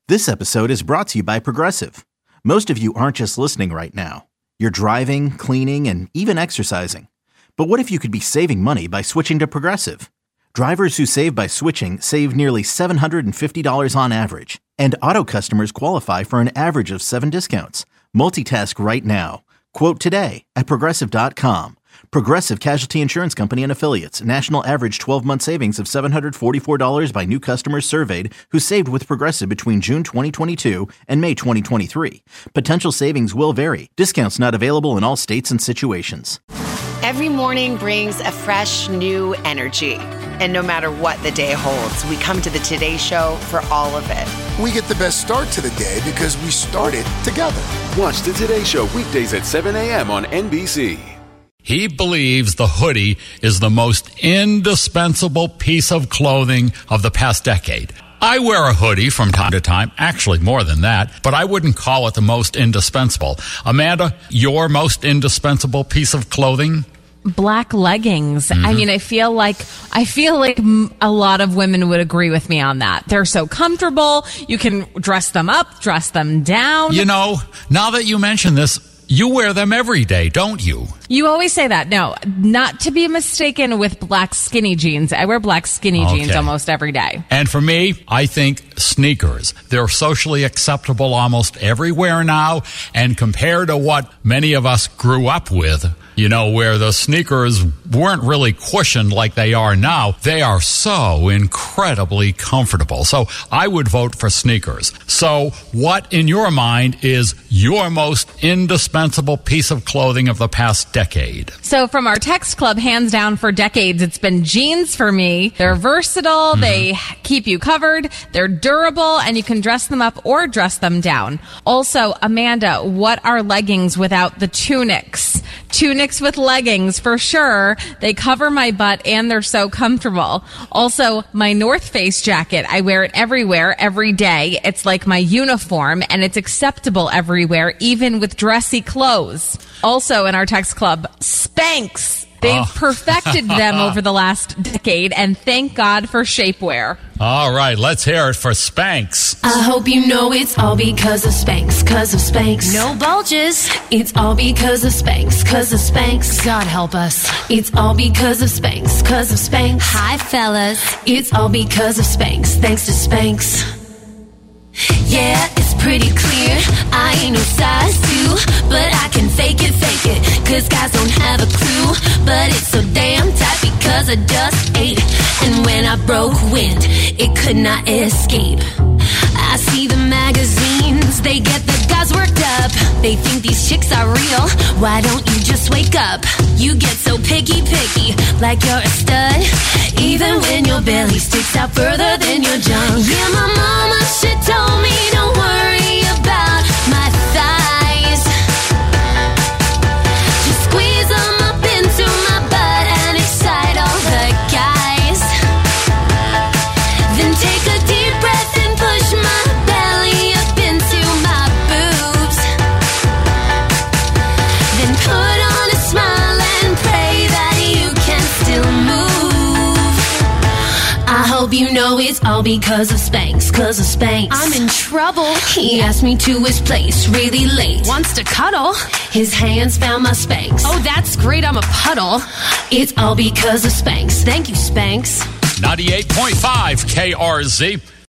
This episode is brought to you by Progressive. Most of you aren't just listening right now. You're driving, cleaning, and even exercising. But what if you could be saving money by switching to Progressive? Drivers who save by switching save nearly $750 on average. And auto customers qualify for an average of 7 discounts. Multitask right now. Quote today at Progressive.com. Progressive Casualty Insurance Company and Affiliates. National average 12-month savings of $744 by new customers surveyed who saved with Progressive between June 2022 and May 2023. Potential savings will vary. Discounts not available in all states and situations. Every morning brings a fresh, new energy. And no matter what the day holds, we come to the Today Show for all of it. We get the best start to the day because we started together. Watch the Today Show weekdays at 7 a.m. on NBC. He believes the hoodie is the most indispensable piece of clothing of the past decade. I wear a hoodie from time to time, actually more than that, but I wouldn't call it the most indispensable. Amanda, your most indispensable piece of clothing? Black leggings. Mm-hmm. I mean, I feel like a lot of women would agree with me on that. They're so comfortable. You can dress them up, dress them down. You know, now that you mention this, you wear them every day, don't you? You always say that. No, not to be mistaken with black skinny jeans. I wear black skinny jeans almost every day. And for me, I think sneakers. They're socially acceptable almost everywhere now. And compared to what many of us grew up with, you know, where the sneakers weren't really cushioned like they are now, they are so incredibly comfortable. So I would vote for sneakers. So what, in your mind, is your most indispensable piece of clothing of the past decade? So from our text club, hands down for decades, it's been jeans for me. They're versatile. Mm-hmm. They keep you covered. They're durable, and you can dress them up or dress them down. Also, Amanda, what are leggings without the tunics? Tunics with leggings, for sure. They cover my butt and they're so comfortable. Also, my North Face jacket, I wear it everywhere, every day. It's like my uniform and it's acceptable everywhere, even with dressy clothes. Also, in our text club, Spanx. They've perfected them over the last decade, and thank God for shapewear. All right, let's hear it for Spanx. I hope you know it's all because of Spanx, cause of Spanx. No bulges. It's all because of Spanx, cause of Spanx. God help us. It's all because of Spanx, cause of Spanx. Hi, fellas. It's all because of Spanx, thanks to Spanx. Yeah, it's pretty clear, I ain't no size 2, but I can fake it, cause guys don't have a clue, but it's so damn tight because I just ate, and when I broke wind, it could not escape. I see the magazines, they get the guys worked up, they think these chicks are real, why don't you just wake up? You get so picky, like you're a stud, even when your belly sticks out further than your junk. Yeah, my mama, she told me don't worry about my thighs, just squeeze them up into my butt and excite all the guys, then take a deep breath and push my belly up into my boobs, then put on a smile and pray that you can still move. I hope you know it's all because of Spanx, cause of Spanx. I'm in trouble. He asked me to his place really late. Wants to cuddle. His hands found my Spanx. Oh, that's great, I'm a puddle. It's all because of Spanx. Thank you, Spanx. 98.5 KRZ.